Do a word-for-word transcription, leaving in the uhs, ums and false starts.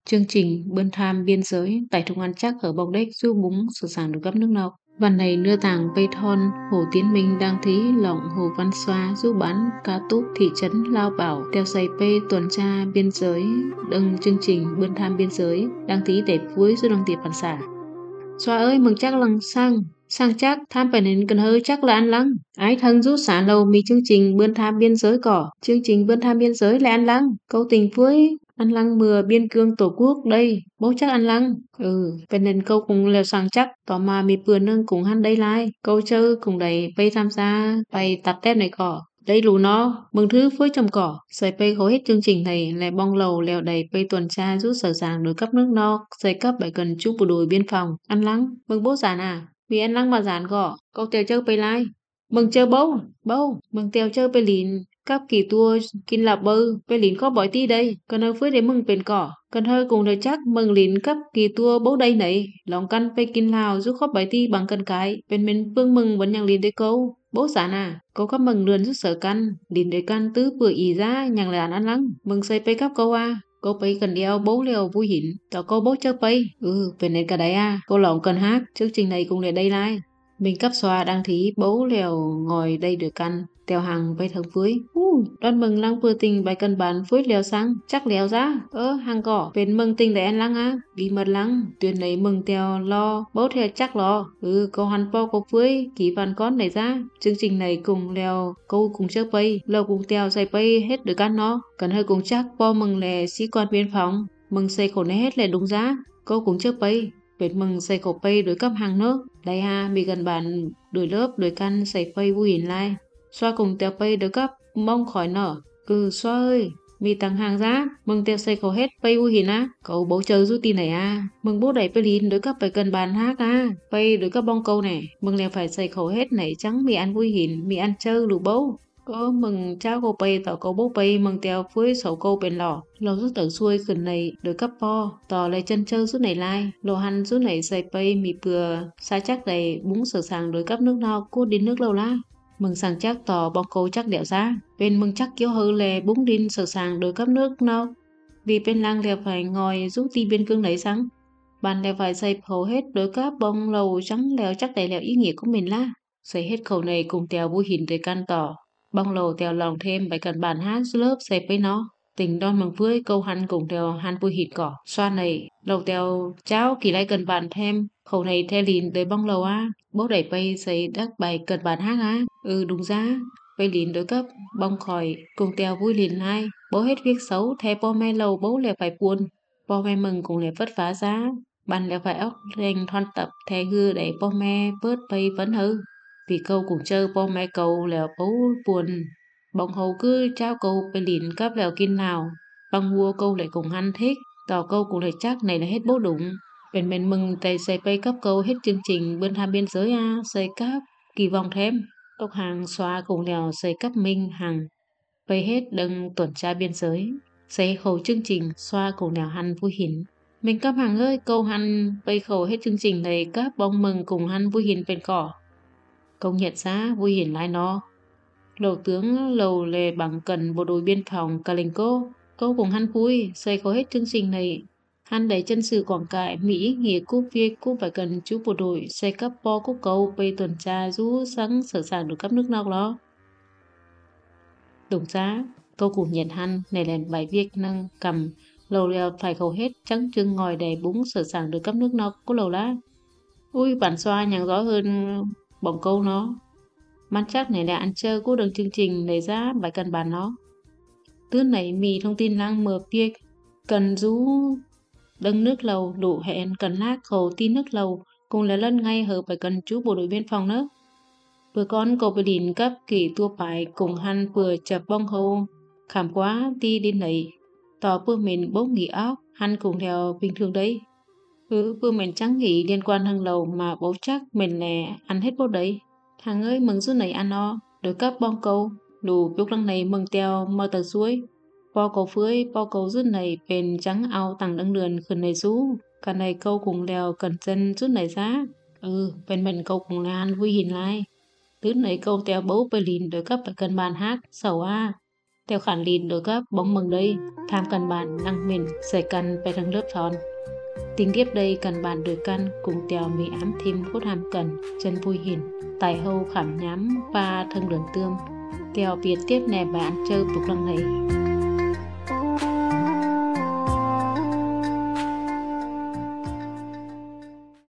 Chương trình bươn tham biên giới tại Trung An chắc ở bọc đếch du búng sửa sàng được gấp nước nọc.วันnày nưa tàng Pây Thon, Hồ Tiến Minh đang thí lọng Hồ Văn Xoa du bán cá túc thị trấn Lao Bảo theo xây Pê tuần tra biên giới đừng chương trình bươn tham biên giới đang thí đẹp vui du đăng tiệp bản xả. Xoa ơi mừng chắc lần sang sang chắc tham phải nên cần hơi chắc là ăn lăng ái thân rút xả lầu mi chương trình bươn tham biên giới cỏ chương trình bươn tham biên giới là ăn lăng câu tình với ăn lăng mừa biên cương tổ quốc đây bố chắc ăn lăng ừ phải nên câu cùng lều sang chắc tỏ mà mi bừa nâng cùng hắn đây lai câu chơi cùng đầy bay tham gia bay tập tép này cỏ đây lù nó mừng thứ với trồng cỏ xây pây hầu hết chương trình này là bong lầu lèo đầy pây tuần tra rút sở sàng đối cấp nước no xây cấp bảy cần chúc bộ đội biên phòng ăn lăng mừng bố giản à vì ăn lăng mà giản gỏ câu tèo chơi pây lai mừng chơi bâu bâu mừng tèo chơi pây lìn cấp kỳ tua kinh là bơ pây lìn có bỏi ti đây cần hơi với để mừng bền cỏ cần hơi cùng đời chắc mừng lìn cấp kỳ tua bố đây này lòng căn pây kinh lào giúp khóc bỏi ti bằng cần cái bên mình phương mừng vẫn nhàng lìn đấy câu bố giản à câu cấp mừng lươn giúp sở căn lìn để căn tứ vừa ý ra nhàng là ăn lăng mừng xây pây cấp câu a cô pây cần đeo bố liều vui hiển tao cô bố chơi pây ừ về nên cả đấy à cô lỏng cần hát chương trình này cùng để đây lai mình cấp xoa đang thí bố liều ngồi đây được căn tèo hàng vay thằng phưới uh, đoan mừng lăng vừa tình bài cần bán phưới liều sang chắc liều ra ơ hàng cỏ bên mừng tình để ăn lăng á bí mật lăng tuyển lấy mừng tèo lo bố theo chắc lo ừ câu hắn po cô phưới ký văn con này ra chương trình này cùng liều câu cùng chơi pây lâu cùng tèo xây pây hết được căn nó cần hơi cùng chắc po mừng lè sĩ quan biên phòng mừng xây khổ này hết lè đúng giá câu cùng chơi pây Việt mừng xây khổ pây đối cấp hàng nước đây ha bị gần bản đuổi lớp đuổi căn xây pây vui hiển lai xoa cùng tèo pây đối cấp mong khỏi nở ừ xoa ơi mi tăng hàng giá mừng tèo xây khổ hết pây vui hiển á cậu bố chờ rút tin này à mừng bố đẩy pây lìn đối cấp phải cần bàn hát à pây đối cấp bong câu này mừng lèo phải xây khổ hết này trắng mi ăn vui hiển mi ăn chơi đủ bố có mừng cháu cô bay tỏ câu bố bay mừng tèo với sổ câu bên lò lò rút tử xuôi khẩn này đối cấp po tỏ lấy chân chơi rút này lai lò hăn rút này xây bay mì bừa xa chắc đầy búng sở sàng đối cấp nước no cốt đến nước lâu la mừng sàng chắc tỏ bong câu chắc đẻo ra bên mừng chắc kiếu hư lè búng đinh sở sàng đối cấp nước no vì bên lang lèo phải ngồi rút ti bên cương lấy sáng bàn lèo phải xây hầu hết đối cấp bong lầu trắng lèo chắc đầy lèo ý nghĩa của mình la xây hết khẩu này cùng tèo vui hình để can tỏ bong lầu tèo lòng thêm bài cần bàn hát lớp xẹp với nó tình đon mừng với câu hắn cùng tèo hắn vui hít cỏ xoa này lầu tèo cháu kỳ lại cần bàn thêm khẩu này theo lìn tới bong lầu á bố đẩy bay xây đắc bài cần bàn hát á ừ đúng ra bay lìn đối cấp bong khỏi cùng tèo vui lìn hai bố hết việc xấu theo po me lầu bố lè phải buồn po me mừng cùng lè vất vả giá bàn lè phải óc rèn thoan tập theo gư để po me bớt bay vẫn hư vì câu cùng chơi po mai câu lèo bấu buồn bóng hầu cứ trao câuไปlìn cấp lèo kinh nào băng vua câu lại cùng hắn thích tỏ câu cùng lại chắc này là hết bố đụng bên bên mừng tay xây pay cấp câu hết chương trình bên tham biên giới a xây cấp kỳ vọng thêm tộc hàng xóa cùng lèo xây cấp minh hàng pay hết đừng tuần tra biên giới xây khẩu chương trình xoa cùng lèo hắn vui hiển mình cấp hàng ơi câu hắn pay khẩu hết chương trình này cấp bông mừng cùng hắn vui hiển bên cỏ công nhận giá vui hiển lại nó lầu tướng lầu lề bằng cần bộ đội biên phòng Kalenko câu cùng hắn vui xây có hết chương trình này hắn đẩy chân sự quảng cải Mỹ nghĩa cúp việt cúp phải cần chú bộ đội xây cấp po cúp câu về tuần tra rú sáng sở sàng được cấp nước nào đó đúng giá câu cùng nhận hắn này là bài viết năng cầm lầu lèo phải khẩu hết trắng trưng ngòi để búng sở sàng được cấp nước nào có lầu lá ui bản xoa nhàng rõ hơn bỏng câu nó mắt chắc này là ăn chơi của đường chương trình lấy ra bài cần bàn nó tứ này mì thông tin lang mờ việc cần rú đâng nước lầu đủ hẹn cần lác khẩu tin nước lầu cùng là lân ngay hợp bài cần chú bộ đội biên phòng nữa vừa con cầu bị đỉnh cấp kỳ tua bài cùng hắn vừa chập bong hô khảm quá ti đi nầy tỏ vừa mình bốc nghỉ óc hắn cùng theo bình thường đấy ừ vừa mình chẳng nghĩ liên quan hàng lầu mà bố chắc mình lè ăn hết bố đấy thằng ơi mừng rút này ăn nó được cấp bong câu đủ lúc lăng này mừng tèo mơ tờ suối po cầu phưới po cầu rút này bền trắng ao tặng đăng lườn khẩn này rú cả này câu cùng lèo cần chân rút này giá ừ bên mình câu cùng lan vui hình lai thứ này câu tèo bấu bê lìn được cấp phải cần bàn hát sầu a Theo khản lìn đối cấp bóng mừng đây, tham cần bản năng mình xảy cần về thằng lớp thòn. Tình tiếp đây cần bản đối căn cùng tèo mì ám thêm cốt hàm cần, chân vui hình, tài hâu khảm nhám và thân đường tương. Tèo biệt tiếp nè bạn chơi tục lăng này.